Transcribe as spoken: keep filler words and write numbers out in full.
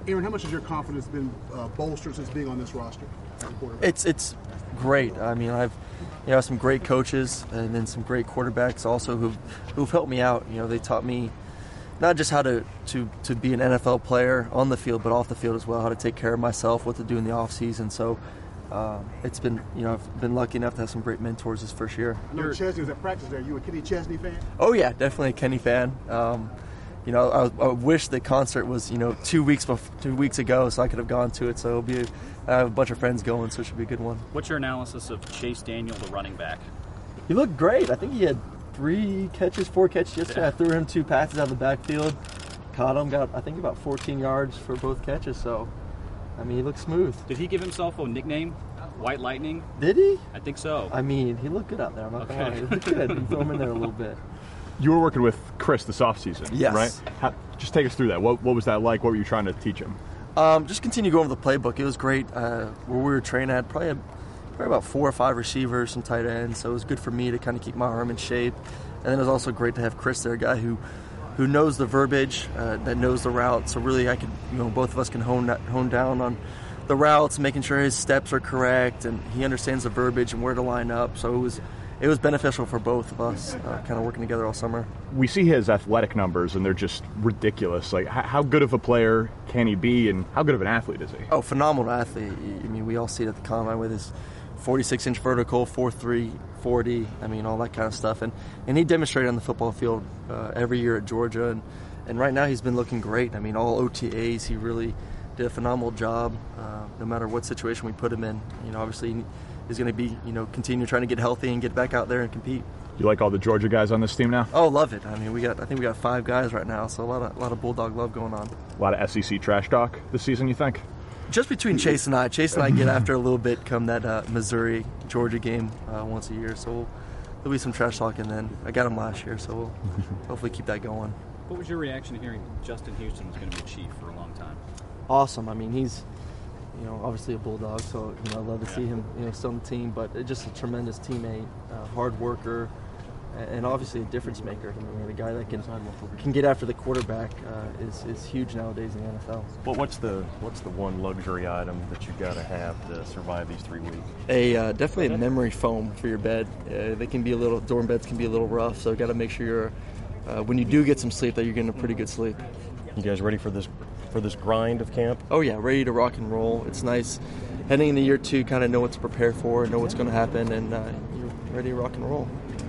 Aaron, how much has your confidence been uh, bolstered since being on this roster? It's it's great. I mean, I've you know some great coaches and then some great quarterbacks also who've who've helped me out. You know, they taught me not just how to, to, to be an N F L player on the field, but off the field as well, how to take care of myself, what to do in the off season. So uh, it's been, you know, I've been lucky enough to have some great mentors this first year. I know Chesney was at practice there. You a Kenny Chesney fan? Oh yeah, definitely a Kenny fan. Um, you know, I, I wish the concert was, you know, two weeks before, two weeks ago, so I could have gone to it. So it'll be, I have a bunch of friends going, so it should be a good one. What's your analysis of Chase Daniel, the running back? He looked great. I think he had three catches, four catches yesterday. Yeah. I threw him two passes out of the backfield. Caught him, got I think about fourteen yards for both catches. So, I mean, he looked smooth. Did he give himself a nickname, White Lightning? Did he? I think so. I mean, he looked good out there. I'm not Okay. gonna lie. He looked good. You throw him in there a little bit. You were working with Chris this offseason, Yes. right? How, just take us through that. What, what was that like? What were you trying to teach him? Um, just continue going over the playbook. It was great. Uh, where we were training, I had probably, had probably about four or five receivers, some tight ends. So it was good for me to kind of keep my arm in shape. And then it was also great to have Chris there, a guy who, who knows the verbiage, uh, that knows the route. So really, I could, you know, both of us can hone hone down on the routes, making sure his steps are correct, and he understands the verbiage and where to line up. So it was, it was beneficial for both of us, uh, kind of working together all summer. We see his athletic numbers, and they're just ridiculous. Like, how, how good of a player can he be, and how good of an athlete is he? Oh, phenomenal athlete. I mean, we all see it at the combine with his forty-six inch vertical, four three, forty, I mean, all that kind of stuff. And, and he demonstrated on the football field uh, every year at Georgia. And, and right now he's been looking great. I mean, all O T As, he really did a phenomenal job uh, no matter what situation we put him in. You know, obviously he's going to be, you know, continue trying to get healthy and get back out there and compete. You like all the Georgia guys on this team now? Oh, love it. I mean, we got, I think we got five guys right now, so a lot of, a lot of Bulldog love going on. A lot of S E C trash talk this season, you think? Just between Chase and I. Chase and I get after a little bit come that uh, Missouri-Georgia game uh, once a year. So we'll, there'll be some trash talking then. I got him last year, so we'll hopefully keep that going. What was your reaction to hearing Justin Houston was going to be Chief for a long time? Awesome. I mean, he's, you know, obviously a Bulldog, so, you know, I love to see him, you know, still on the team. But just a tremendous teammate, uh, hard worker, and obviously a difference maker. I mean, a guy that can can get after the quarterback uh, is is huge nowadays in the N F L. Well, what's the what's the one luxury item that you've got to have to survive these three weeks? A uh, definitely a memory foam for your bed. Uh, they can be a little dorm beds can be a little rough, so got to make sure you're uh, when you do get some sleep that you're getting a pretty good sleep. You guys ready for this for this grind of camp? Oh yeah, ready to rock and roll. It's nice heading into year two, kind of know what to prepare for, know what's going to happen, and uh, you're ready to rock and roll.